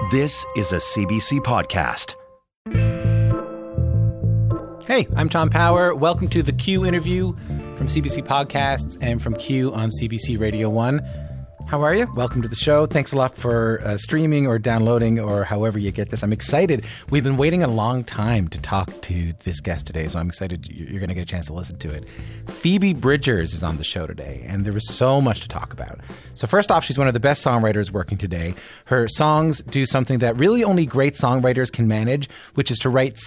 This is a CBC podcast. Hey, I'm Tom Power. Welcome to the Q interview from CBC Podcasts and from Q on CBC Radio 1. How are you? Welcome to the show. Thanks a lot for streaming or downloading or however you get this. I'm excited. We've been waiting a long time to talk to this guest today, so I'm excited you're going to get a chance to listen to it. Phoebe Bridgers is on the show today, and there was so much to talk about. So first off, she's one of the best songwriters working today. Her songs do something that really only great songwriters can manage, which is to write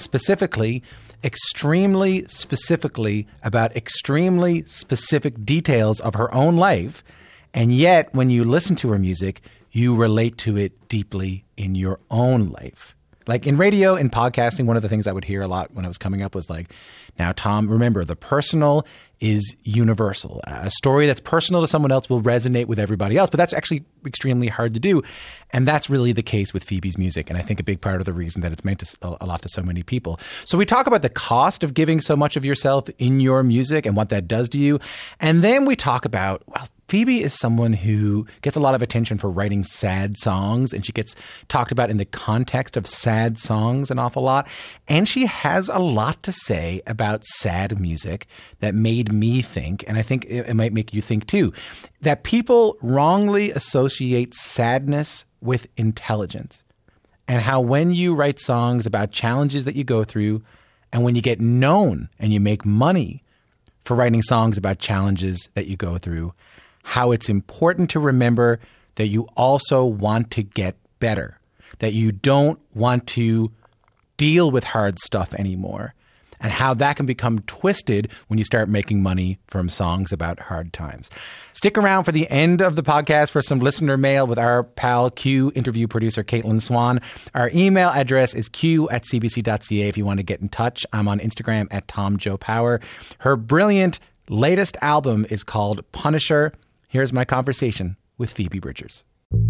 extremely specifically about extremely specific details of her own life. And yet, when you listen to her music, you relate to it deeply in your own life. Like in radio and podcasting, one of the things I would hear a lot when I was coming up was like, now, Tom, remember, the personal is universal. A story that's personal to someone else will resonate with everybody else, but that's actually extremely hard to do. And that's really the case with Phoebe's music. And I think a big part of the reason that it's meant to a lot to so many people. So we talk about the cost of giving so much of yourself in your music and what that does to you. And then we talk about, well, Phoebe is someone who gets a lot of attention for writing sad songs, and she gets talked about in the context of sad songs an awful lot. And she has a lot to say about sad music that made me think, and I think it might make you think too, that people wrongly associate sadness with intelligence. And how when you write songs about challenges that you go through, and when you get known and you make money for writing songs about challenges that you go through, how it's important to remember that you also want to get better, that you don't want to deal with hard stuff anymore, and how that can become twisted when you start making money from songs about hard times. Stick around for the end of the podcast for some listener mail with our pal Q interview producer Caitlin Swan. Our email address is q@cbc.ca if you want to get in touch. I'm on Instagram at TomJoePower. Her brilliant latest album is called Punisher. Here's my conversation with Phoebe Bridgers.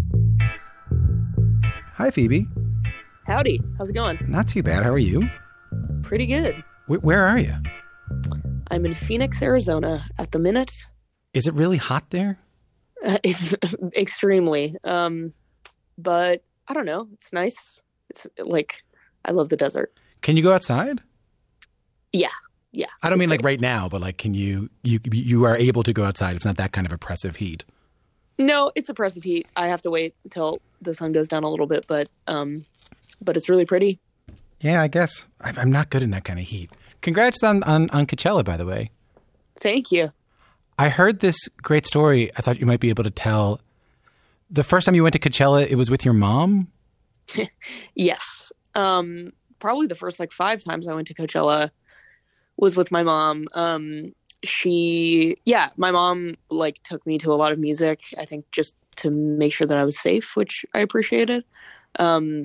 Hi, Phoebe. Howdy. How's it going? Not too bad. How are you? Pretty good. Where are you? I'm in Phoenix, Arizona at the minute. Is it really hot there? Extremely. But I don't know. It's nice. It's like, I love the desert. Can you go outside? Yeah. I don't mean like right now, but like, can you are able to go outside? It's not that kind of oppressive heat. No, it's oppressive heat. I have to wait until the sun goes down a little bit, but it's really pretty. Yeah, I guess. I'm not good in that kind of heat. Congrats on Coachella, by the way. Thank you. I heard this great story I thought you might be able to tell. The first time you went to Coachella, it was with your mom? Yes. Probably the first 5 times I went to Coachella was with my mom. My mom took me to a lot of music, I think just to make sure that I was safe, which I appreciated. And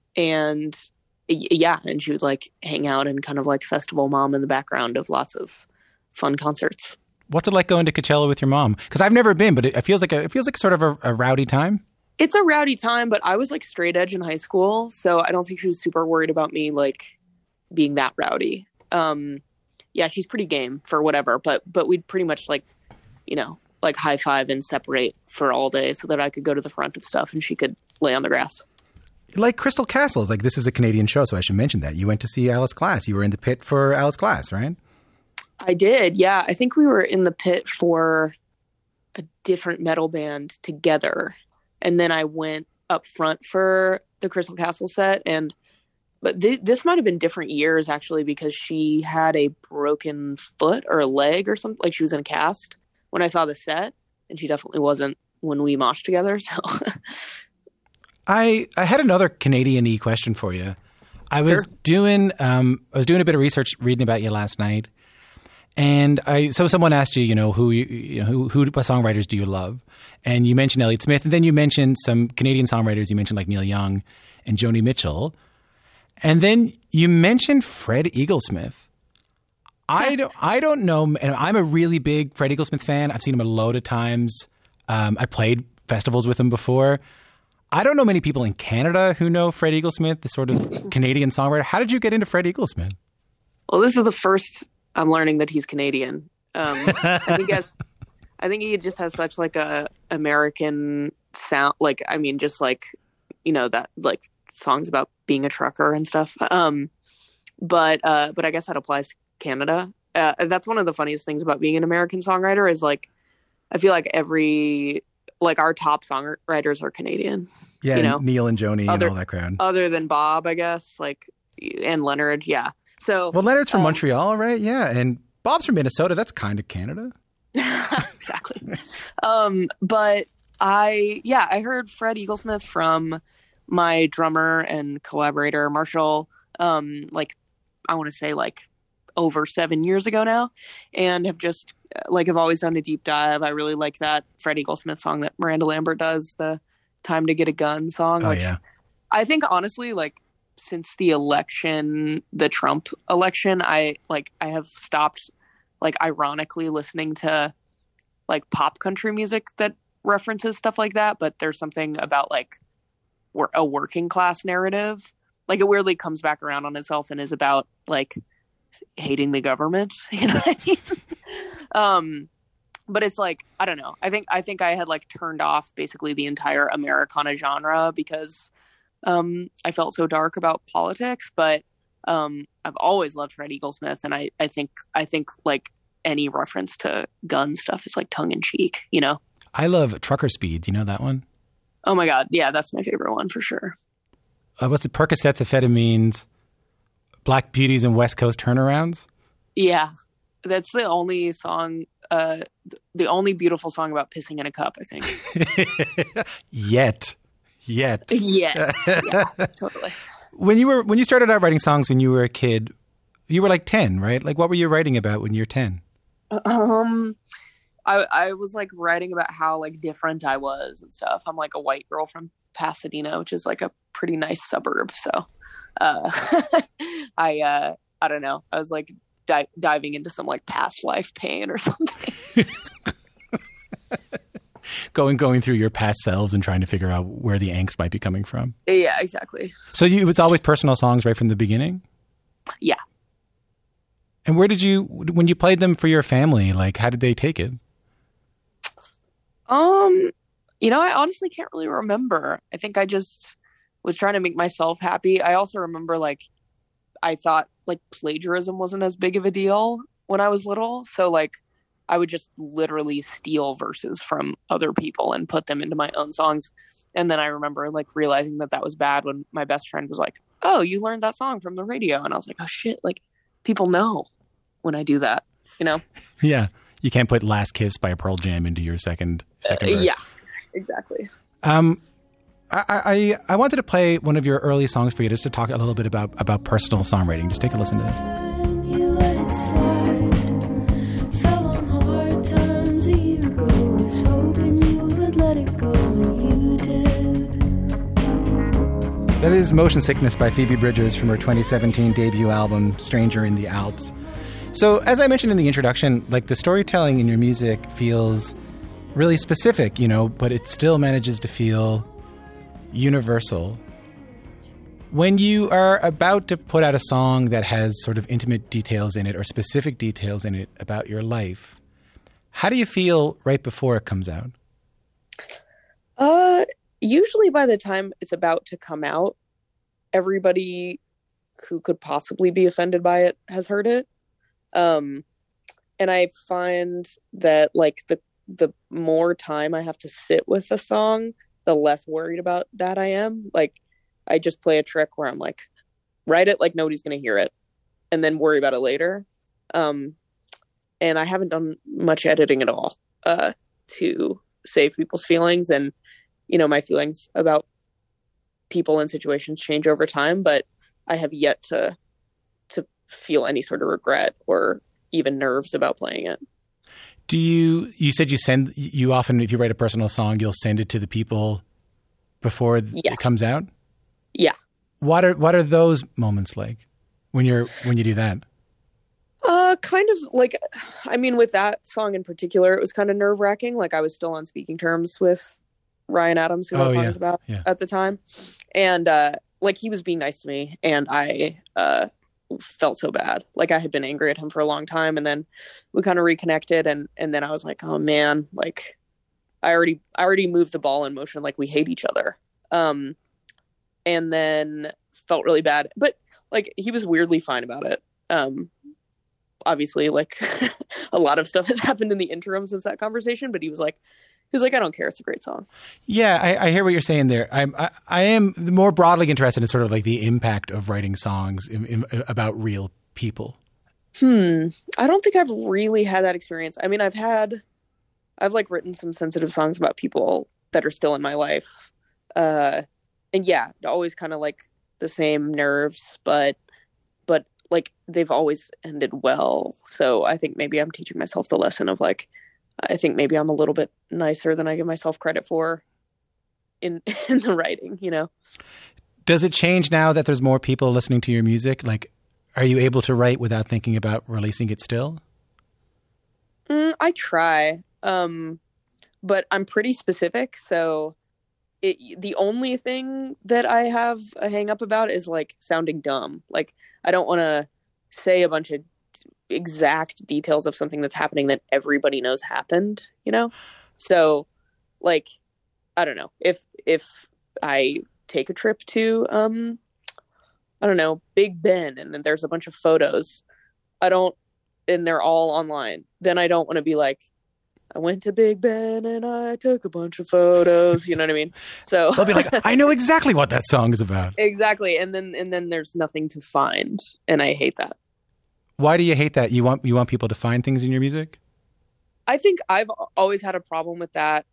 she would hang out and kind of festival mom in the background of lots of fun concerts. What's it like going to Coachella with your mom? Because I've never been, but it feels like sort of a rowdy time. It's a rowdy time, but I was straight edge in high school, so I don't think she was super worried about me being that rowdy. Yeah, she's pretty game for whatever, but we'd pretty much high five and separate for all day so that I could go to the front of stuff and she could lay on the grass. Like Crystal Castles, this is a Canadian show, so I should mention that. You went to see Alice Glass. You were in the pit for Alice Glass, right? I did, yeah. I think we were in the pit for a different metal band together. And then I went up front for the Crystal Castle set. But this might have been different years, actually, because she had a broken foot or a leg or something. She was in a cast when I saw the set. And she definitely wasn't when we moshed together. So I had another Canadian-y question for you. I was doing a bit of research reading about you last night. And so someone asked you, who songwriters do you love? And you mentioned Elliott Smith, and then you mentioned some Canadian songwriters. You mentioned Neil Young and Joni Mitchell. And then you mentioned Fred Eaglesmith. I don't know, and I'm a really big Fred Eaglesmith fan. I've seen him a load of times. I played festivals with him before. I don't know many people in Canada who know Fred Eaglesmith, the sort of Canadian songwriter. How did you get into Fred Eaglesmith? Well, this is the first I'm learning that he's Canadian. I think he just has such a American sound. That songs about being a trucker and stuff. But I guess that applies to Canada. That's one of the funniest things about being an American songwriter is like, I feel like our top songwriters are Canadian. Yeah, you know? Neil and Joni and all that crowd. Other than Bob, I guess, and Leonard, yeah. So well, Leonard's from Montreal, right? Yeah, and Bob's from Minnesota. That's kind of Canada. Exactly. But I heard Fred Eaglesmith from my drummer and collaborator Marshall, I want to say over 7 years ago now, and have just have always done a deep dive. I really like that Fred Eaglesmith song that Miranda Lambert does, the "Time to Get a Gun" song. Which I think honestly, since the Trump election, I have stopped ironically listening to pop country music that references stuff like that. But there's something about a working class narrative. It weirdly comes back around on itself and is about hating the government. You know what I mean? But it's I don't know. I think I had turned off basically the entire Americana genre because I felt so dark about politics. But I've always loved Fred Eaglesmith, and I think any reference to gun stuff is tongue in cheek. You know. I love Trucker Speed. You know that one? Oh my God, yeah, that's my favorite one for sure. What's it? Percocets, amphetamines, Black Beauties, and West Coast turnarounds? Yeah. That's the only song, the only beautiful song about pissing in a cup, I think. Yet. Yeah, totally. When you started out writing songs when you were a kid, you were 10, right? What were you writing about when you were 10? I was writing about how different I was and stuff. I'm a white girl from Pasadena, which is a pretty nice suburb. So, I don't know. I was diving into some past life pain or something. Going through your past selves and trying to figure out where the angst might be coming from. Yeah, exactly. So it was always personal songs right from the beginning? Yeah. And when you played them for your family, how did they take it? I honestly can't really remember. I think I just was trying to make myself happy. I also remember I thought plagiarism wasn't as big of a deal when I was little. So I would just literally steal verses from other people and put them into my own songs. And then I remember realizing that was bad when my best friend was like, "Oh, you learned that song from the radio." And I was like, "Oh shit, people know when I do that, you know?" Yeah. You can't put Last Kiss by Pearl Jam into your second verse. Yeah, exactly. I wanted to play one of your early songs for you just to talk a little bit about personal songwriting. Just take a listen to this. You let it slide. Fell on hard times a year ago. Was hoping you would let it go, and you did. That is Motion Sickness by Phoebe Bridgers from her 2017 debut album, Stranger in the Alps. So, as I mentioned in the introduction, the storytelling in your music feels really specific, but it still manages to feel universal. When you are about to put out a song that has sort of intimate details in it or specific details in it about your life, how do you feel right before it comes out? Usually by the time it's about to come out, everybody who could possibly be offended by it has heard it. And I find that the more time I have to sit with a song, the less worried about that I am. I just play a trick where I'm write it like nobody's going to hear it and then worry about it later. And I haven't done much editing at all, to save people's feelings. And, my feelings about people and situations change over time, but I have yet to feel any sort of regret or even nerves about playing it. You said you often, if you write a personal song, you'll send it to the people before it comes out? Yeah. What are those moments like when you do that? Kind of with that song in particular, it was kind of nerve wracking. I was still on speaking terms with Ryan Adams, who that song was about at the time. And, he was being nice to me, and I, felt so bad. I had been angry at him for a long time, and then we kind of reconnected, and then I was like, oh man, I already moved the ball in motion. We hate each other. and then felt really bad. But like he was weirdly fine about it. Obviously, like a lot of stuff has happened in the interim since that conversation, but he was like, I don't care. It's a great song. Yeah, I hear what you're saying there. I am more broadly interested in sort of like the impact of writing songs about real people. I don't think I've really had that experience. I mean, I've like written some sensitive songs about people that are still in my life. And yeah, always kind of like the same nerves, but like they've always ended well. So I think maybe I'm teaching myself the lesson of like, I think maybe I'm a little bit nicer than I give myself credit for in the writing, you know? Does it change now that there's more people listening to your music? Like, are you able to write without thinking about releasing it still? I try, but I'm pretty specific. So the only thing that I have a hang up about is like sounding dumb. Like I don't want to say a bunch of exact details of something that's happening that everybody knows happened, you know? So like, I don't know, if I take a trip to, I don't know, Big Ben, and then there's a bunch of photos, and they're all online, then I don't want to be like, I went to Big Ben and I took a bunch of photos. You know what I mean? So They'll be like, I know exactly what that song is about. Exactly. And then there's nothing to find. And I hate that. Why do you hate that? You want people to find things in your music? I think I've always had a problem with that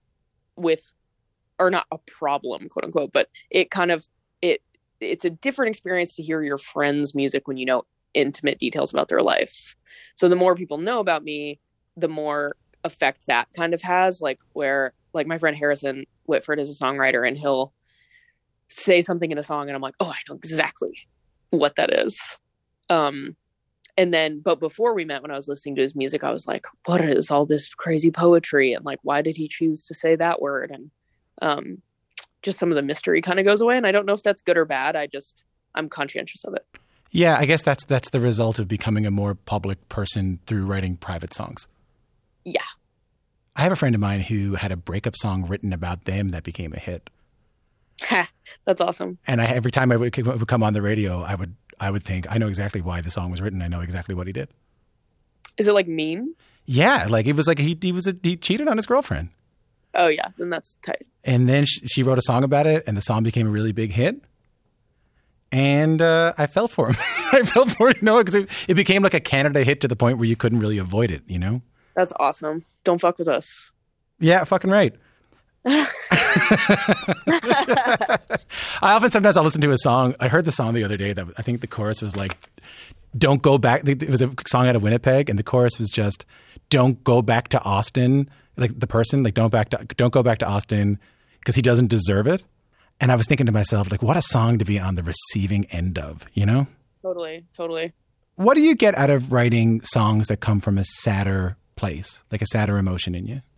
or not a problem, quote unquote, but it kind of, it's a different experience to hear your friend's music when you know intimate details about their life. So the more people know about me, the more effect that kind of has, like where like my friend Harrison Whitford is a songwriter and he'll say something in a song and I'm like, oh, I know exactly what that is. And then, but before we met, when I was listening to his music, I was like, what is all this crazy poetry? And like, why did he choose to say that word? And just some of the mystery kind of goes away. And I don't know if that's good or bad. I'm conscientious of it. Yeah, I guess that's the result of becoming a more public person through writing private songs. Yeah. I have a friend of mine who had a breakup song written about them that became a hit. That's awesome. And every time I would come on the radio, I would think, I know exactly why the song was written. I know exactly what he did. Is it like mean? Yeah, like it was like he cheated on his girlfriend. Oh yeah, then that's tight. And then she wrote a song about it, and the song became a really big hit. And I fell for him. I fell for it, because it became like a Canada hit to the point where you couldn't really avoid it, you know? That's awesome. Don't fuck with us. Yeah, fucking right. Sometimes I'll listen to a song. I heard the song the other day that I think the chorus was like, don't go back. It was a song out of Winnipeg, and the chorus was just, don't go back to Austin. Like the person, like don't go back to Austin because he doesn't deserve it. And I was thinking to myself, like, what a song to be on the receiving end of, you know? Totally. What do you get out of writing songs that come from a sadder place, like a sadder emotion in you?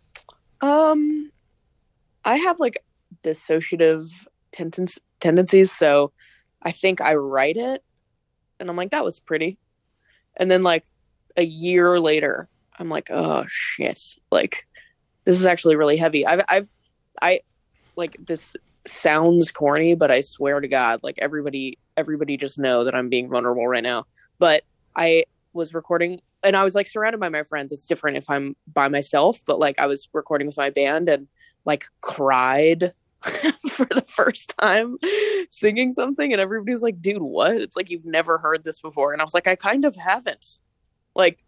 I have like dissociative tendencies. So I think I write it and I'm like, that was pretty. And then like a year later, I'm like, oh shit. Like this is actually really heavy. I like, this sounds corny, but I swear to God, like everybody just know that I'm being vulnerable right now. But I was recording and I was like surrounded by my friends. It's different if I'm by myself, but like I was recording with my band and like cried for the first time singing something. And everybody was like, dude, what? It's like, you've never heard this before. And I was like, I kind of haven't. Like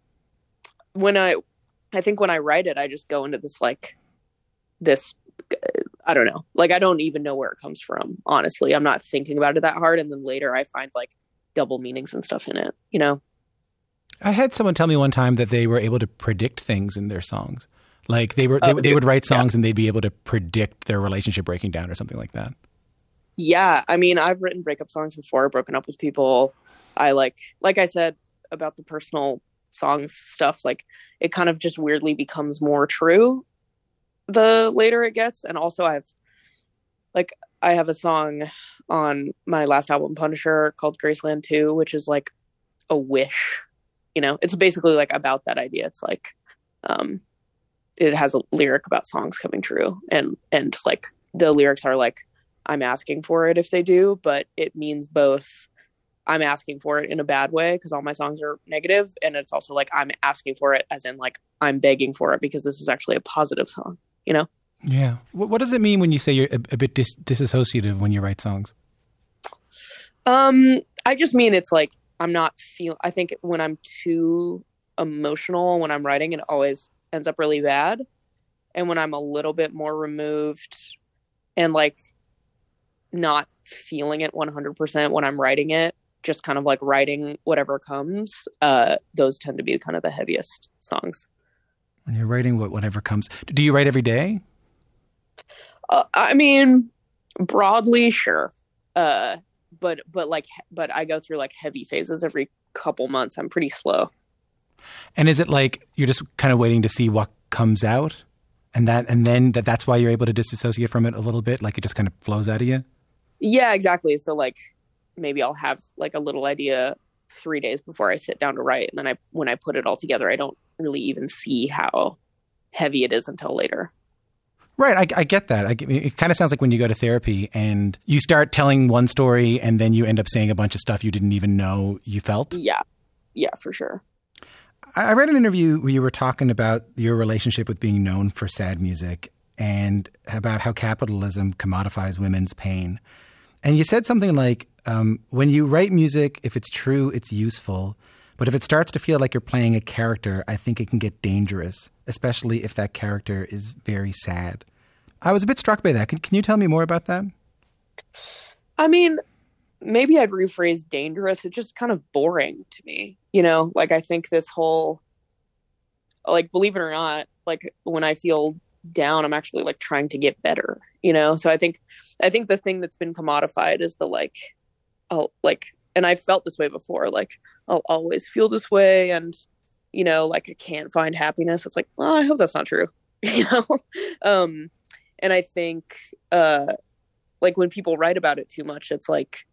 I think when I write it, I just go into this, I don't know. Like, I don't even know where it comes from. Honestly, I'm not thinking about it that hard. And then later I find like double meanings and stuff in it, you know? I had someone tell me one time that they were able to predict things in their songs. Like they would write songs and they'd be able to predict their relationship breaking down or something like that. Yeah. I mean, I've written breakup songs before, broken up with people. I like I said about the personal songs stuff, like it kind of just weirdly becomes more true the later it gets. And also I have a song on my last album, Punisher, called Graceland 2, which is like a wish, you know, it's basically like about that idea. It's like, it has a lyric about songs coming true. And like the lyrics are like, I'm asking for it if they do, but it means both I'm asking for it in a bad way because all my songs are negative, and it's also like I'm asking for it as in like I'm begging for it because this is actually a positive song, you know? Yeah. What does it mean when you say you're a bit disassociative when you write songs? I just mean it's like I'm not I think when I'm too emotional when I'm writing, it always ends up really bad. And when I'm a little bit more removed and like not feeling it 100% when I'm writing it, just kind of like writing whatever comes, those tend to be kind of the heaviest songs. When you're writing whatever comes. Do you write every day? I mean, broadly, sure. But I go through like heavy phases every couple months. I'm pretty slow. And is it like you're just kind of waiting to see what comes out, and then that's why you're able to disassociate from it a little bit, like it just kind of flows out of you? Yeah, exactly. So like maybe I'll have like a little idea 3 days before I sit down to write, and then when I put it all together, I don't really even see how heavy it is until later. Right. I get that. It kind of sounds like when you go to therapy and you start telling one story and then you end up saying a bunch of stuff you didn't even know you felt. Yeah. Yeah, for sure. I read an interview where you were talking about your relationship with being known for sad music and about how capitalism commodifies women's pain. And you said something like, when you write music, if it's true, it's useful. But if it starts to feel like you're playing a character, I think it can get dangerous, especially if that character is very sad. I was a bit struck by that. Can you tell me more about that? I mean, maybe I'd rephrase dangerous. It's just kind of boring to me. You know, like I think this whole, like, believe it or not, like when I feel down, I'm actually like trying to get better, you know? So I think the thing that's been commodified is the like, oh, like, and I felt this way before, like, I'll always feel this way. And, you know, like I can't find happiness. It's like, well, I hope that's not true, you know? And I think, like when people write about it too much, it's like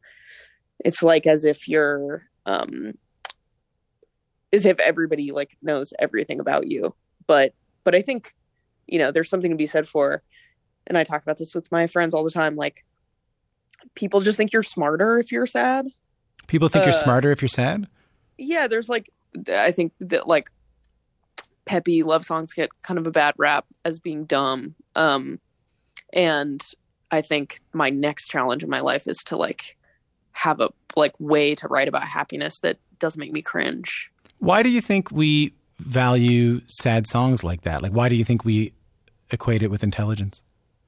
as if you're, as if everybody like knows everything about you. But I think, you know, there's something to be said for, and I talk about this with my friends all the time, like people just think you're smarter if you're sad. People think you're smarter if you're sad? Yeah, there's like, I think that like peppy love songs get kind of a bad rap as being dumb. And I think my next challenge in my life is to like have a like way to write about happiness that doesn't make me cringe. Why do you think we value sad songs like that? Like, why do you think we equate it with intelligence?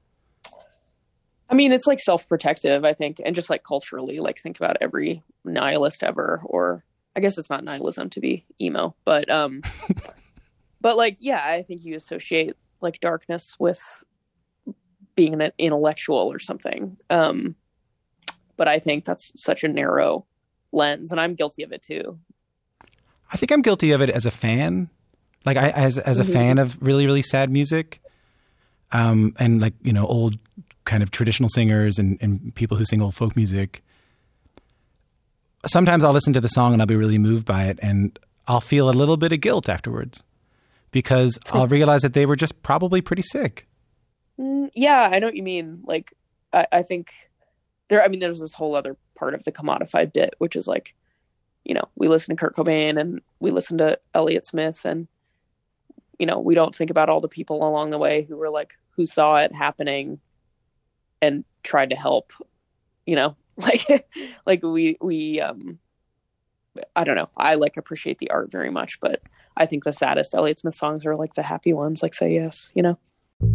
I mean, it's like self-protective, I think, and just like culturally, like think about every nihilist ever, or I guess it's not nihilism to be emo, but but like, yeah, I think you associate like darkness with being an intellectual or something. But I think that's such a narrow lens, and I'm guilty of it too. I think I'm guilty of it as a fan, like as a fan of really, really sad music, and like, you know, old kind of traditional singers and people who sing old folk music. Sometimes I'll listen to the song and I'll be really moved by it, and I'll feel a little bit of guilt afterwards because I'll realize that they were just probably pretty sick. Yeah, I know what you mean. Like, I think there's this whole other part of the commodified bit, which is like, you know, we listen to Kurt Cobain and we listen to Elliott Smith, and, you know, we don't think about all the people along the way who were like, who saw it happening and tried to help, you know, like we I don't know. I like appreciate the art very much, but I think the saddest Elliott Smith songs are like the happy ones, like Say Yes, you know?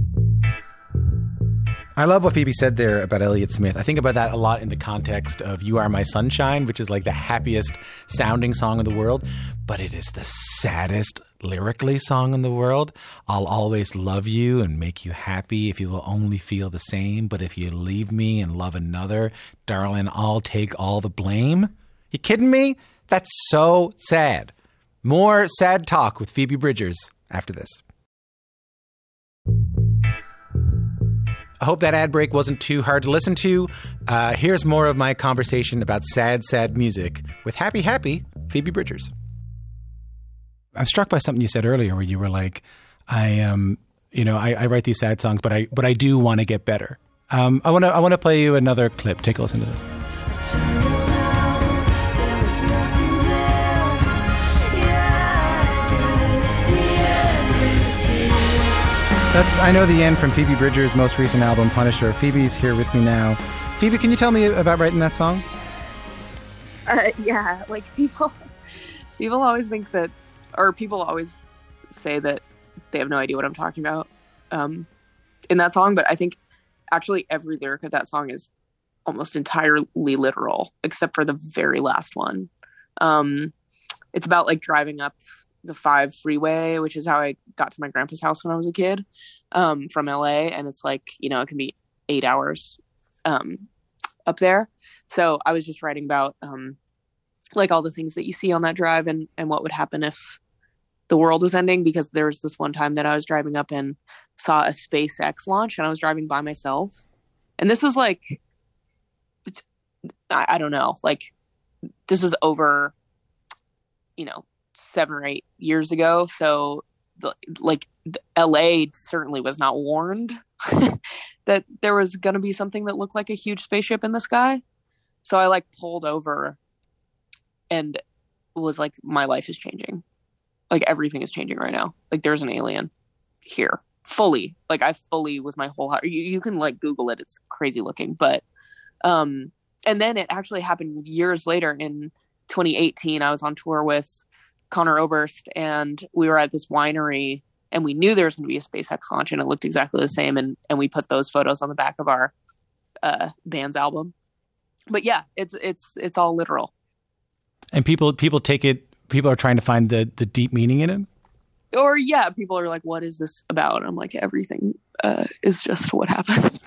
I love what Phoebe said there about Elliott Smith. I think about that a lot in the context of You Are My Sunshine, which is like the happiest sounding song in the world, but it is the saddest lyrically song in the world. I'll always love you and make you happy if you will only feel the same. But if you leave me and love another, darling, I'll take all the blame. You kidding me? That's so sad. More sad talk with Phoebe Bridgers after this. I hope that ad break wasn't too hard to listen to. Here's more of my conversation about sad, sad music with Happy Phoebe Bridgers. I'm struck by something you said earlier where you were like, I write these sad songs, but I do want to get better. I want to play you another clip. Take a listen to this. Turned around, there was nothing there. Yeah, I guess the end is here. That's I Know the End from Phoebe Bridgers' most recent album, Punisher. Phoebe's here with me now. Phoebe, can you tell me about writing that song? Yeah, like people always think that, or people always say that they have no idea what I'm talking about in that song, but I think actually every lyric of that song is almost entirely literal, except for the very last one. It's about like driving up the 5 freeway, which is how I got to my grandpa's house when I was a kid, from LA. And it's like, you know, it can be 8 hours up there. So I was just writing about like all the things that you see on that drive and what would happen if the world was ending, because there was this one time that I was driving up and saw a SpaceX launch, and I was driving by myself. And this was like, I don't know, like this was over, you know, 7 or 8 years ago. So LA certainly was not warned that there was going to be something that looked like a huge spaceship in the sky. So I like pulled over and was like, my life is changing. Like everything is changing right now. Like there's an alien here fully. Like I fully with my whole heart. You can like Google it. It's crazy looking. But, and then it actually happened years later in 2018. I was on tour with Conor Oberst and we were at this winery and we knew there was going to be a SpaceX launch and it looked exactly the same. And we put those photos on the back of our band's album. But yeah, it's all literal. And people take it. People are trying to find the deep meaning in it. Or yeah, people are like, "What is this about?" I'm like, "Everything is just what happened."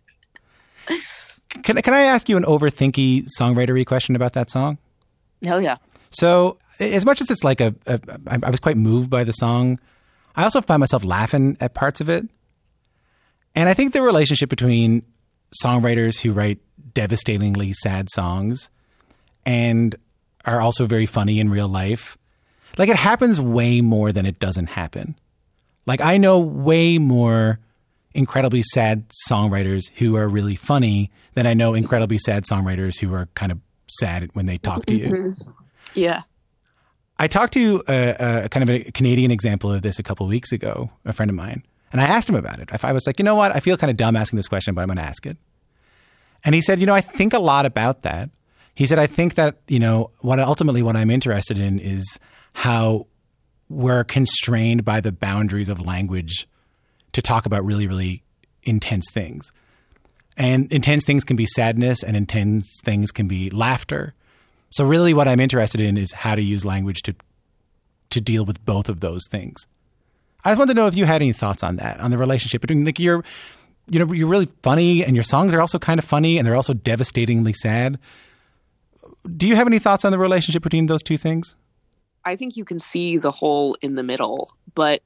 Can I ask you an overthinky songwritery question about that song? Hell yeah. So as much as it's like I was quite moved by the song, I also find myself laughing at parts of it. And I think the relationship between songwriters who write devastatingly sad songs and are also very funny in real life, like it happens way more than it doesn't happen. Like I know way more incredibly sad songwriters who are really funny than I know incredibly sad songwriters who are kind of sad when they talk to you. Yeah. I talked to a kind of a Canadian example of this a couple of weeks ago, a friend of mine, and I asked him about it. I was like, you know what? I feel kind of dumb asking this question, but I'm going to ask it. And he said, you know, I think a lot about that. He said, I think that, you know, what I'm interested in is how we're constrained by the boundaries of language to talk about really, really intense things. And intense things can be sadness and intense things can be laughter. So really what I'm interested in is how to use language to deal with both of those things. I just wanted to know if you had any thoughts on that, on the relationship between like you're really funny and your songs are also kind of funny and they're also devastatingly sad. Do you have any thoughts on the relationship between those two things? I think you can see the hole in the middle, but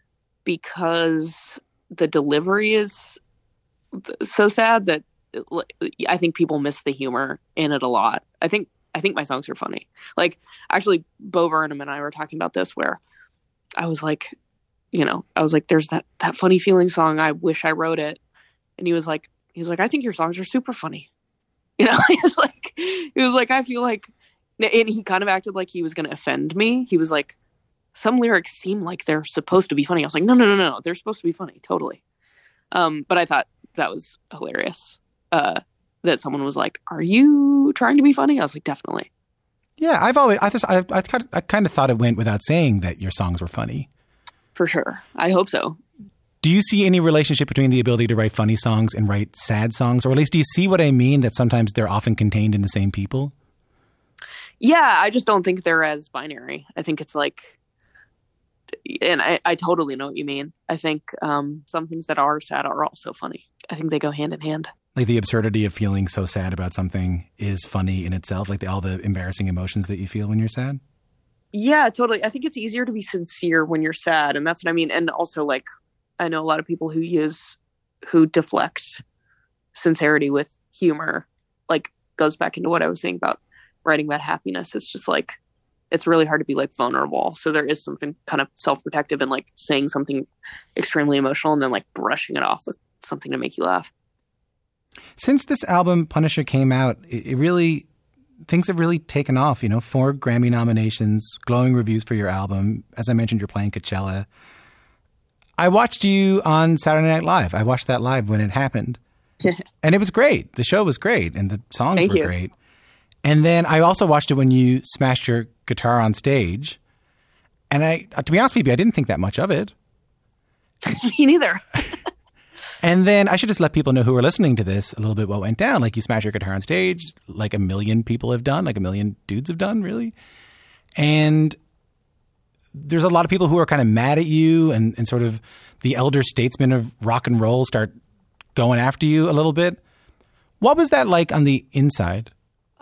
because the delivery is so sad that I think people miss the humor in it a lot. I think my songs are funny. Like actually Bo Burnham and I were talking about this where I was like, there's that funny feeling song. I wish I wrote it. And he was like, I think your songs are super funny. You know, he was like, I feel like, and he kind of acted like he was going to offend me. He was like, some lyrics seem like they're supposed to be funny. I was like, no. They're supposed to be funny. Totally. But I thought that was hilarious. That someone was like, are you trying to be funny? I was like, definitely. Yeah. I kind of thought it went without saying that your songs were funny. For sure. I hope so. Do you see any relationship between the ability to write funny songs and write sad songs? Or at least do you see what I mean, that sometimes they're often contained in the same people? Yeah, I just don't think they're as binary. I think it's like, and I totally know what you mean. I think some things that are sad are also funny. I think they go hand in hand. Like the absurdity of feeling so sad about something is funny in itself, like all the embarrassing emotions that you feel when you're sad? Yeah, totally. I think it's easier to be sincere when you're sad, and that's what I mean. And also, like, I know a lot of people who deflect sincerity with humor, like goes back into what I was saying about writing about happiness. It's just like, it's really hard to be like vulnerable. So there is something kind of self-protective in like saying something extremely emotional and then like brushing it off with something to make you laugh. Since this album, Punisher, came out, it really, things have really taken off, 4 Grammy nominations, glowing reviews for your album. As I mentioned, you're playing Coachella. I watched you on Saturday Night Live. I watched that live when it happened. And it was great. The show was great and the songs were great. And then I also watched it when you smashed your guitar on stage. And to be honest with you, I didn't think that much of it. Me neither. And then I should just let people know who are listening to this a little bit what went down. Like, you smashed your guitar on stage, like 1 million people have done, like 1 million dudes have done, really. And there's a lot of people who are kind of mad at you, and sort of the elder statesmen of rock and roll start going after you a little bit. What was that like on the inside?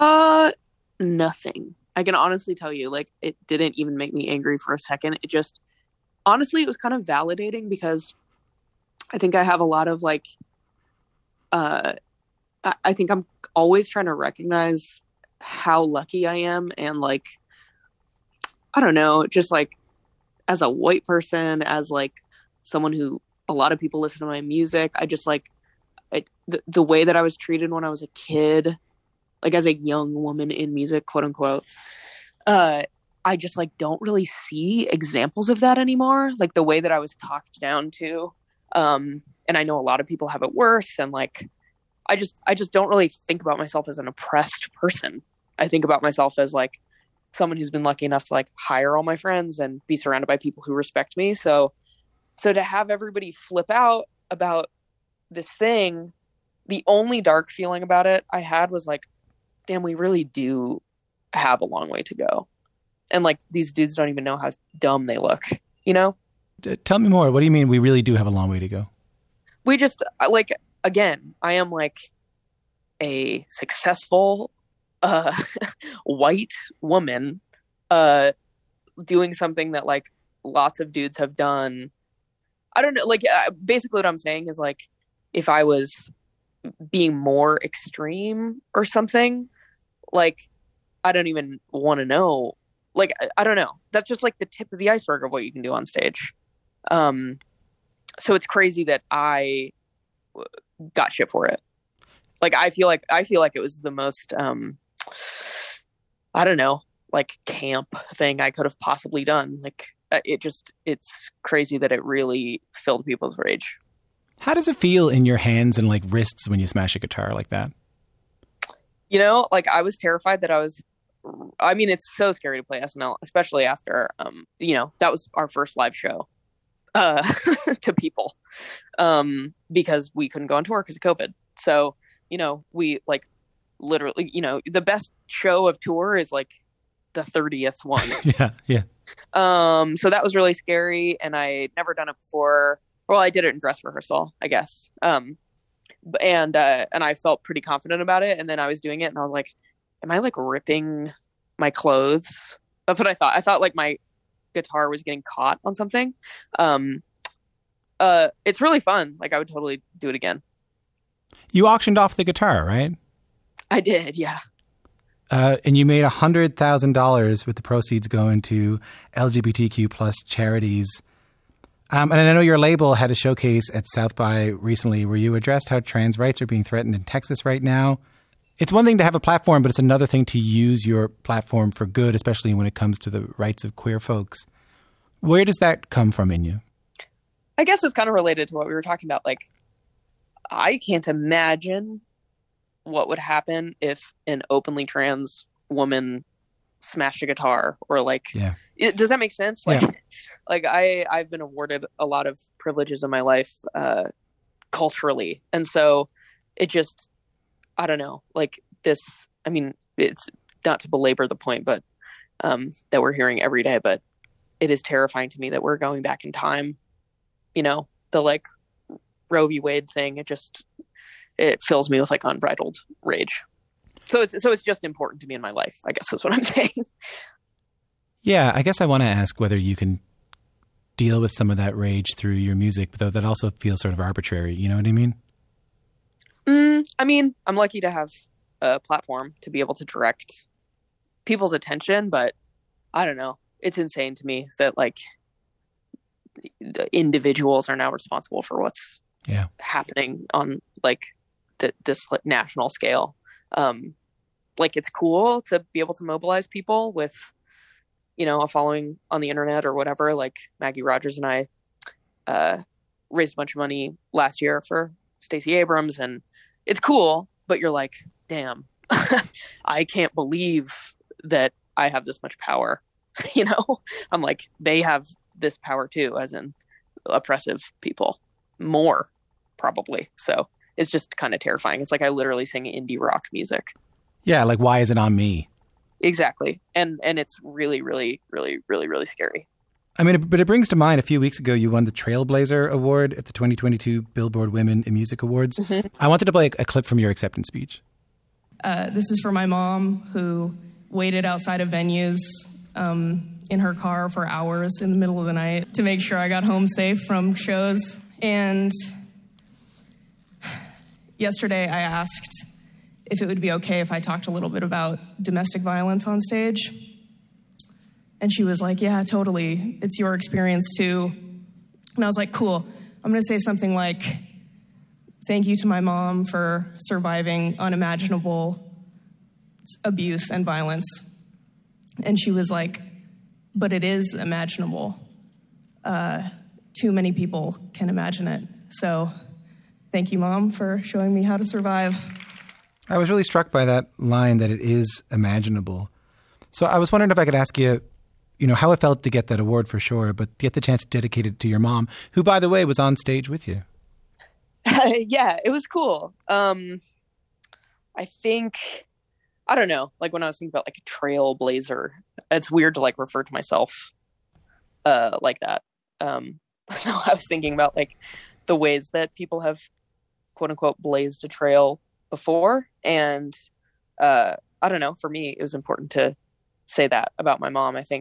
Nothing. I can honestly tell you, like, it didn't even make me angry for a second. It just, honestly, it was kind of validating, because I think I have a lot of like, I think I'm always trying to recognize how lucky I am. And like, I don't know, just like as a white person, as like someone who a lot of people listen to my music, I just like the way that I was treated when I was a kid, like as a young woman in music, quote unquote. I just like don't really see examples of that anymore. Like the way that I was talked down to. And I know a lot of people have it worse. And like, I just don't really think about myself as an oppressed person. I think about myself as like someone who's been lucky enough to like hire all my friends and be surrounded by people who respect me. So to have everybody flip out about this thing, the only dark feeling about it I had was like, damn, we really do have a long way to go. And like, these dudes don't even know how dumb they look, Tell me more. What do you mean we really do have a long way to go? We just, like, again, I am like a successful white woman doing something that like lots of dudes have done. I don't know. Like, basically what I'm saying is like, if I was being more extreme or something, like, I don't even want to know. Like, I don't know. That's just like the tip of the iceberg of what you can do on stage. So it's crazy that I got shit for it. Like, I feel like it was the most, I don't know, like camp thing I could have possibly done. Like, it's crazy that it really filled people with rage. How does it feel in your hands and like wrists when you smash a guitar like that? Like I was terrified that it's so scary to play SNL, especially after, that was our first live show. To people, because we couldn't go on tour because of COVID. So, we like literally, the best show of tour is like the 30th one. Yeah. So that was really scary, and I'd never done it before. Well, I did it in dress rehearsal, I guess. And I felt pretty confident about it. And then I was doing it, and I was like, "Am I like ripping my clothes?" That's what I thought. I thought like my guitar was getting caught on something. It's really fun. Like, I would totally do it again. You auctioned off the guitar, right? I did, yeah. And you made $100,000 with the proceeds going to LGBTQ plus charities. And I know your label had a showcase at South by recently where you addressed how trans rights are being threatened in Texas right now. It's one thing to have a platform, but it's another thing to use your platform for good, especially when it comes to the rights of queer folks. Where does that come from in you? I guess it's kind of related to what we were talking about. Like, I can't imagine what would happen if an openly trans woman smashed a guitar or like, does that make sense? Like, like I've been awarded a lot of privileges in my life, culturally. And so it just, I don't know, like this, I mean, it's not to belabor the point, but that we're hearing every day, but it is terrifying to me that we're going back in time, the like Roe v. Wade thing. It fills me with like unbridled rage. So it's just important to me in my life, I guess is what I'm saying. Yeah, I guess I want to ask whether you can deal with some of that rage through your music, though that also feels sort of arbitrary. You know what I mean? I mean, I'm lucky to have a platform to be able to direct people's attention, but I don't know. It's insane to me that like the individuals are now responsible for what's happening on like this like, national scale. Like it's cool to be able to mobilize people with, you know, a following on the internet or whatever. Like Maggie Rogers and I raised a bunch of money last year for Stacey Abrams, and it's cool, but you're like, damn, I can't believe that I have this much power. You know, I'm like, they have this power too, as in oppressive people, more probably. So it's just kind of terrifying. It's like I literally sing indie rock music. Yeah, like why is it on me? Exactly. And it's really, really, really, really, really scary. I mean, but it brings to mind a few weeks ago you won the Trailblazer Award at the 2022 Billboard Women in Music Awards. Mm-hmm. I wanted to play a clip from your acceptance speech. This is for my mom, who waited outside of venues in her car for hours in the middle of the night to make sure I got home safe from shows. And yesterday I asked if it would be okay if I talked a little bit about domestic violence on stage. And she was like, yeah, totally. It's your experience too. And I was like, cool. I'm going to say something like, thank you to my mom for surviving unimaginable abuse and violence. And she was like, but it is imaginable. Too many people can imagine it. So thank you, Mom, for showing me how to survive. I was really struck by that line that it is imaginable. So I was wondering if I could ask you, you know, how it felt to get that award for sure, but get the chance to dedicate it to your mom, who, by the way, was on stage with you. Yeah, it was cool. I think, I don't know, like when I was thinking about like a trailblazer, it's weird to like refer to myself like that. So I was thinking about like the ways that people have quote unquote blazed a trail before. And I don't know, for me, it was important to say that about my mom. I think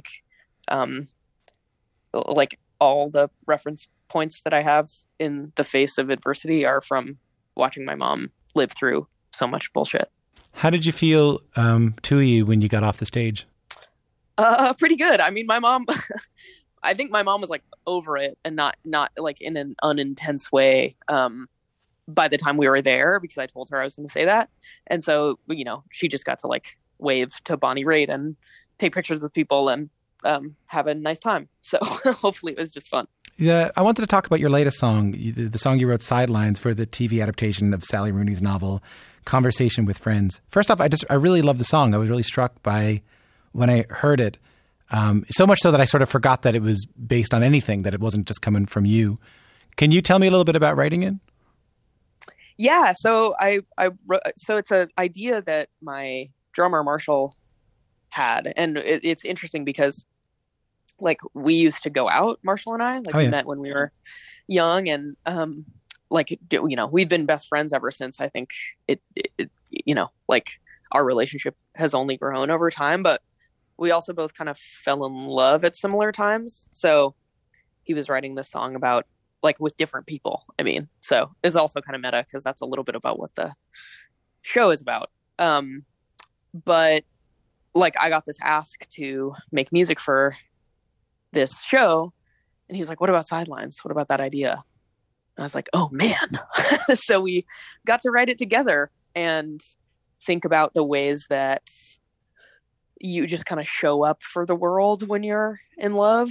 like all the reference points that I have in the face of adversity are from watching my mom live through so much bullshit. How did you feel, Tui, when you got off the stage? Pretty good. I mean, my mom, I think my mom was like over it and not like in an unintense way by the time we were there, because I told her I was going to say that. And so, you know, she just got to like wave to Bonnie Raitt and take pictures with people and have a nice time. So hopefully it was just fun. Yeah, I wanted to talk about your latest song, the song you wrote, Sidelines, for the TV adaptation of Sally Rooney's novel, Conversation with Friends. First off, I really love the song. I was really struck by when I heard it, so much so that I sort of forgot that it was based on anything, that it wasn't just coming from you. Can you tell me a little bit about writing it? Yeah, so I wrote, so it's an idea that my drummer Marshall had, and it's interesting because like we used to go out, Marshall and I, like we met when we were young, and like, you know, we've been best friends ever since. I think it you know, like our relationship has only grown over time, but we also both kind of fell in love at similar times. So he was writing this song about like with different people. I mean, so it's also kind of meta because that's a little bit about what the show is about. But like I got this ask to make music for this show, and he was like, what about Sidelines? What about that idea? And I was like, oh man. So we got to write it together and think about the ways that you just kind of show up for the world when you're in love.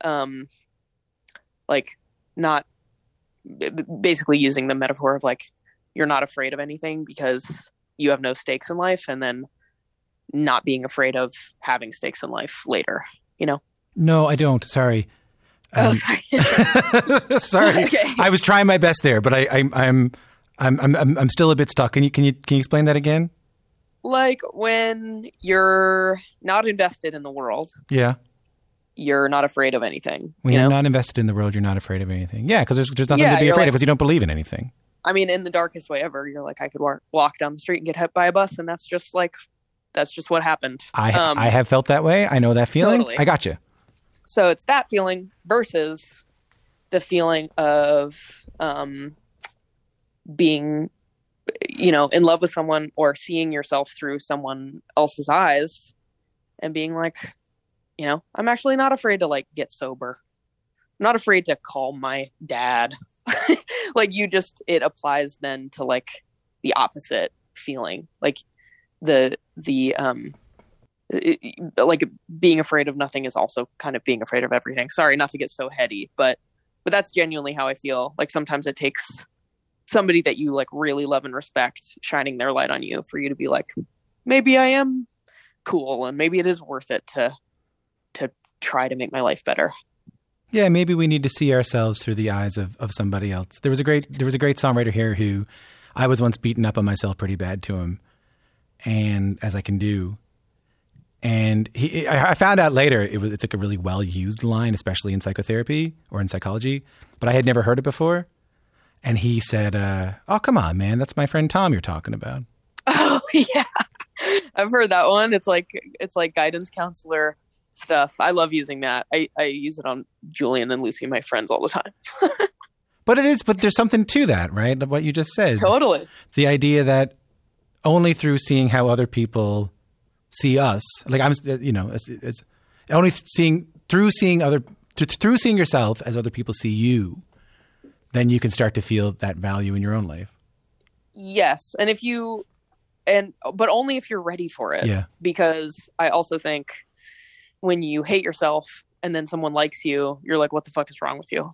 Like not basically using the metaphor of like, you're not afraid of anything because you have no stakes in life, and then not being afraid of having stakes in life later, you know? No, I don't. Sorry. Sorry. Sorry. Okay. I was trying my best there, but I'm still a bit stuck. Can you explain that again? Like when you're not invested in the world. Yeah. You're not afraid of anything. When you're not invested in the world, you're not afraid of anything. Yeah, because there's nothing to be afraid of because you don't believe in anything. I mean, in the darkest way ever, you're like, I could walk down the street and get hit by a bus, and that's just what happened. I have felt that way. I know that feeling. Totally. I got you. So it's that feeling versus the feeling of being, you know, in love with someone or seeing yourself through someone else's eyes and being like, you know, I'm actually not afraid to like get sober. I'm not afraid to call my dad. Like it applies then to like the opposite feeling. Like like being afraid of nothing is also kind of being afraid of everything. Sorry, not to get so heady, but that's genuinely how I feel. Like sometimes it takes somebody that you like really love and respect shining their light on you for you to be like, maybe I am cool and maybe it is worth it to try to make my life better. Yeah, maybe we need to see ourselves through the eyes of somebody else. There was a great songwriter here who I was once beaten up on myself pretty bad to him, and as I can do. And I found out later it's like a really well used line, especially in psychotherapy or in psychology, but I had never heard it before. And he said, "Oh, come on, man, that's my friend Tom you're talking about." Oh yeah, I've heard that one. It's like guidance counselor stuff. I love using that. I use it on Julian and Lucy, my friends, all the time. But there's something to that, right? What you just said. Totally. The idea that only through seeing how other people see us, like it's only through seeing yourself as other people see you, then you can start to feel that value in your own life. Yes. But only if you're ready for it. Yeah. Because I also think when you hate yourself and then someone likes you, you're like, what the fuck is wrong with you?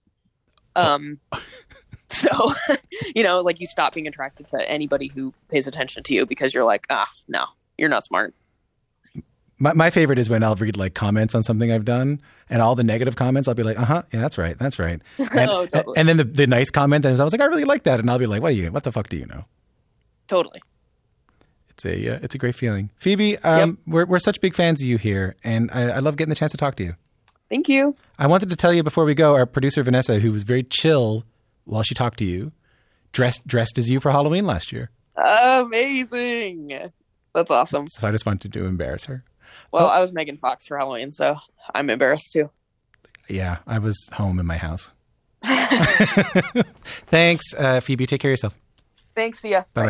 So, like you stop being attracted to anybody who pays attention to you because you're like, no, you're not smart. My favorite is when I'll read like comments on something I've done and all the negative comments, I'll be like, yeah, that's right. That's right. And, totally. And then the nice comment, and I was like, I really like that. And I'll be like, what the fuck do you know? Totally. It's a great feeling. Phoebe, Yep. we're such big fans of you here, and I love getting the chance to talk to you. Thank you. I wanted to tell you before we go, our producer Vanessa, who was very chill while she talked to you, dressed as you for Halloween last year. Amazing. That's awesome. So I just wanted to embarrass her. Well, I was Megan Fox for Halloween, so I'm embarrassed too. Yeah, I was home in my house. Thanks, Phoebe. Take care of yourself. Thanks. See ya. Bye-bye.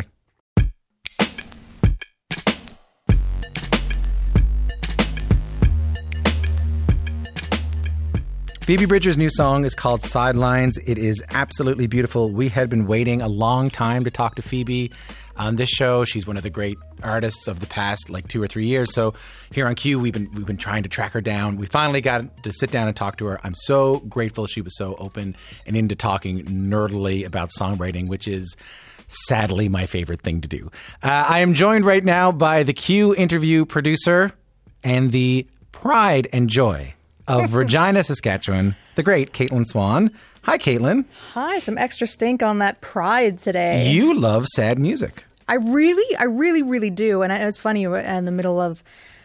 Phoebe Bridgers' new song is called Sidelines. It is absolutely beautiful. We had been waiting a long time to talk to Phoebe on this show. She's one of the great artists of the past, like 2 or 3 years. So here on Q, we've been trying to track her down. We finally got to sit down and talk to her. I'm so grateful she was so open and into talking nerdily about songwriting, which is sadly my favorite thing to do. I am joined right now by the Q interview producer and the pride and joy of Regina, Saskatchewan, the great Caitlin Swan. Hi, Caitlin. Hi, some extra stink on that pride today. You love sad music. I really do. And it was funny in the middle of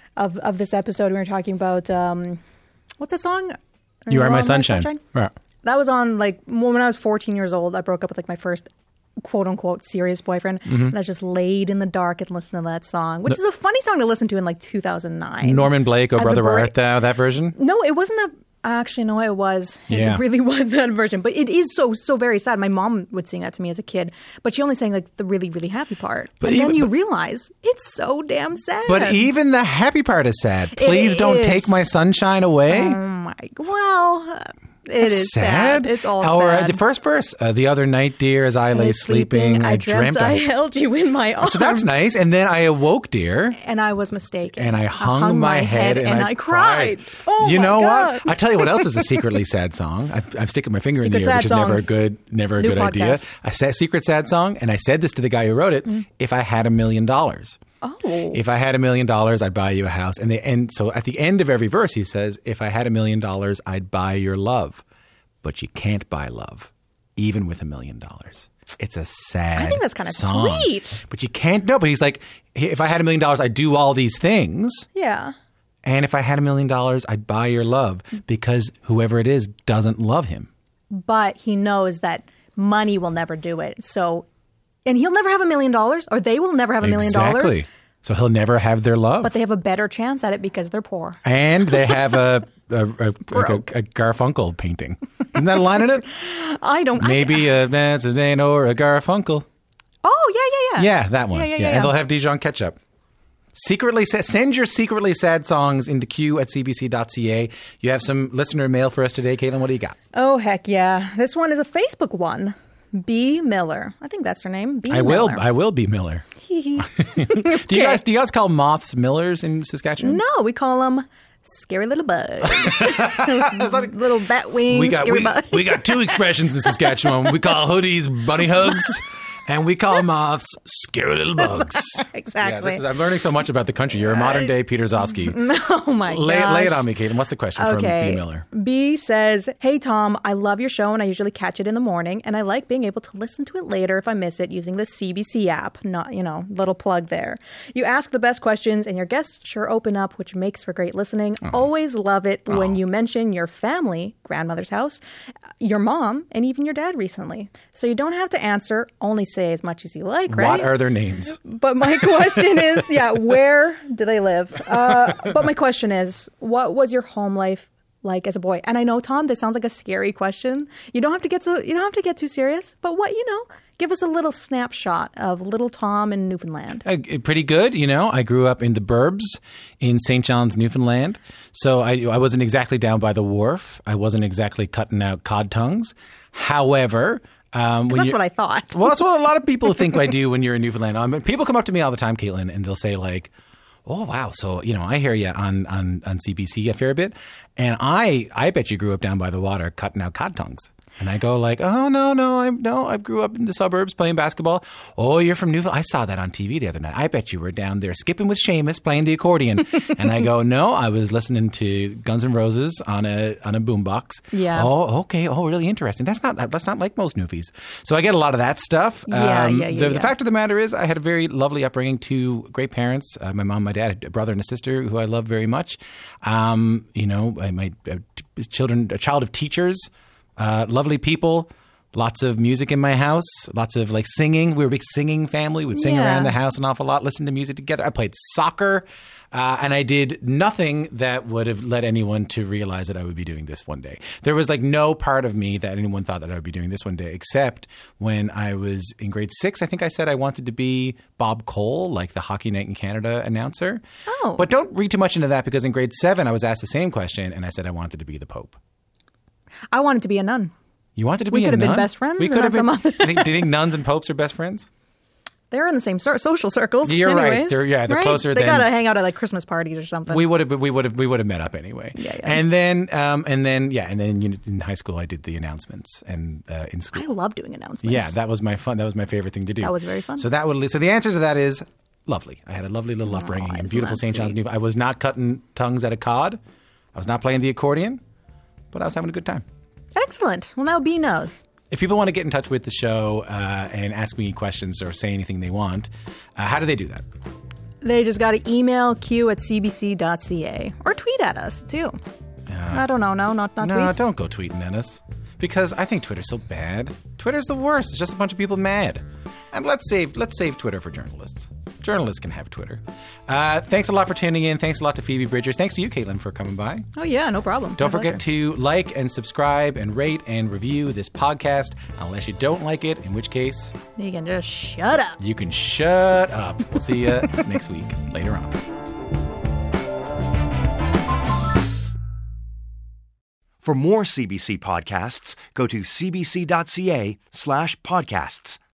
this episode, we were talking about, what's that song? You Are My Sunshine. Right. That was on, like, when I was 14 years old. I broke up with, like, my first quote-unquote serious boyfriend. Mm-hmm. And I just laid in the dark and listened to that song, which is a funny song to listen to in, like, 2009. Norman Blake, Oh Brother Where Art Thou, that version? No, it wasn't that. Actually, no, it was. Yeah. It really was that version. But it is so very sad. My mom would sing that to me as a kid, but she only sang like the really, really happy part. But then you realize it's so damn sad. But even the happy part is sad. Please don't take my sunshine away. Oh my, well, it is sad. It's all sad. The first verse, the other night, dear, as I lay sleeping, I dreamt I held you in my arms. So that's nice. And then I awoke, dear. And I was mistaken. And I hung my head and I cried. Oh, you know God. what? I'll tell you what else is a secretly sad song. I'm sticking my finger in the air, which is never a good idea. I said secret sad song, and I said this to the guy who wrote it, if I had $1 million. Oh. If I had $1 million, I'd buy you a house. So at the end of every verse, he says, if I had $1 million, I'd buy your love. But you can't buy love, even with $1 million. It's a sad I think that's kind of song. Sweet. But you can't. No, but he's like, if I had $1 million, I'd do all these things. Yeah. And if I had $1 million, I'd buy your love, because whoever it is doesn't love him. But he knows that money will never do it. So, and he'll never have $1 million, or they will never have $1 million. Exactly. So he'll never have their love. But they have a better chance at it because they're poor. And they have a Garfunkel painting. Isn't that a line in it? I don't. Maybe a Mazarine or a Garfunkel. Oh, yeah. Yeah, that one. Yeah. And they'll have Dijon ketchup. Send your secretly sad songs into q@cbc.ca. You have some listener mail for us today, Caitlin. What do you got? Oh, heck yeah. This one is a Facebook one. B. Miller. I think that's her name. B. I Miller. will be Miller. Do you guys call moths Millers in Saskatchewan? No, we call them scary little bugs. Little bat wings, scary bugs. We got two expressions in Saskatchewan. We call hoodies bunny hugs. And we call moths scary little bugs. Exactly. Yeah, I'm learning so much about the country. You're a modern day Peter Zosky. Oh my gosh. Lay it on me, Caitlin. What's the question from B. Miller? B says, "Hey Tom, I love your show and I usually catch it in the morning, and I like being able to listen to it later if I miss it using the CBC app." Not, little plug there. "You ask the best questions and your guests sure open up, which makes for great listening. Always love it when you mention your family, grandmother's house, your mom, and even your dad recently. So you don't have to answer, only say as much as you like, right? What are their names? But my question is, where do they live? But my question is, what was your home life like as a boy? And I know, Tom, this sounds like a scary question. You don't have to get too serious. But give us a little snapshot of little Tom in Newfoundland. Pretty good. I grew up in the burbs in St. John's, Newfoundland. So I wasn't exactly down by the wharf. I wasn't exactly cutting out cod tongues. However, that's what I thought. Well, that's what a lot of people think I do when you're in Newfoundland. People come up to me all the time, Caitlin, and they'll say like, "Oh, wow. So, I hear you on CBC a fair bit. And I bet you grew up down by the water cutting out cod tongues." And I go like, "Oh, no, I grew up in the suburbs playing basketball." "Oh, you're from Newfoundland? I saw that on TV the other night. I bet you were down there skipping with Seamus playing the accordion." And I go, "No, I was listening to Guns N' Roses on a boombox." Yeah. "Oh, okay. Oh, really interesting. That's not like most Newfies." So I get a lot of that stuff. The fact of the matter is I had a very lovely upbringing, two great parents, my mom, my dad, a brother and a sister who I love very much. My children, a child of teachers. Lovely people, lots of music in my house, lots of singing. We were a big singing family. We'd sing around the house an awful lot, listen to music together. I played soccer, and I did nothing that would have led anyone to realize that I would be doing this one day. There was no part of me that anyone thought that I would be doing this one day, except when I was in grade 6, I think I said I wanted to be Bob Cole, like the Hockey Night in Canada announcer. Oh. But don't read too much into that, because in grade 7, I was asked the same question, and I said I wanted to be the Pope. I wanted to be a nun. You wanted to be a nun? We could have been best friends. We could have been. Do you think nuns and popes are best friends? They're in the same social circles. You're anyways, right. They're closer. They gotta hang out at Christmas parties or something. We would have met up anyway. Yeah. And then in high school I did the announcements and in school. I love doing announcements. Yeah, that was my fun. That was my favorite thing to do. That was very fun. So the answer to that is lovely. I had a lovely little upbringing in beautiful St. John's, Newfoundland. I was not cutting tongues at a cod. I was not playing the accordion, but I was having a good time. Excellent. Well, now B knows. If people want to get in touch with the show and ask me questions or say anything they want, how do they do that? They just got to email q@cbc.ca or tweet at us, too. I don't know. No, not tweets. No, don't go tweeting at us. Because I think Twitter's so bad. Twitter's the worst. It's just a bunch of people mad. And let's save Twitter for journalists. Journalists can have Twitter. Thanks a lot for tuning in. Thanks a lot to Phoebe Bridgers. Thanks to you, Caitlin, for coming by. Oh, yeah, no problem. Don't forget to like and subscribe and rate and review this podcast, unless you don't like it, in which case... You can just shut up. You can shut up. We'll see you next week. Later on. For more CBC podcasts, go to cbc.ca/podcasts.